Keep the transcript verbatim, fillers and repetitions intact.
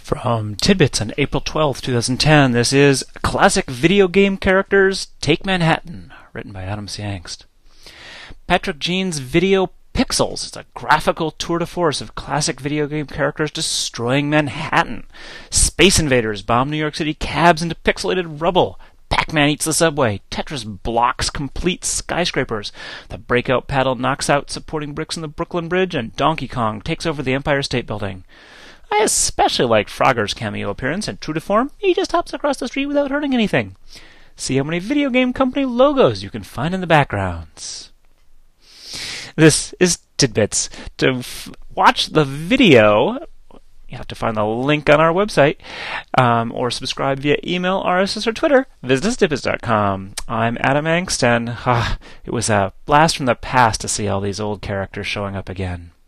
From Tidbits on April twelfth, twenty ten, this is Classic Video Game Characters Take Manhattan, written by Adam C. Angst. Patrick Jean's Video Pixels is a graphical tour de force of classic video game characters destroying Manhattan. Space invaders bomb New York City cabs into pixelated rubble. Pac-Man eats the subway. Tetris blocks complete skyscrapers. The breakout paddle knocks out supporting bricks in the Brooklyn Bridge, and Donkey Kong takes over the Empire State Building. I especially liked Frogger's cameo appearance, and true to form, he just hops across the street without hurting anything. See how many video game company logos you can find in the backgrounds. This is Tidbits. To f- watch the video, you have to find the link on our website, um, or subscribe via email, R S S, or Twitter. Visit tidbits dot com. I'm Adam Angst, and uh, it was a blast from the past to see all these old characters showing up again.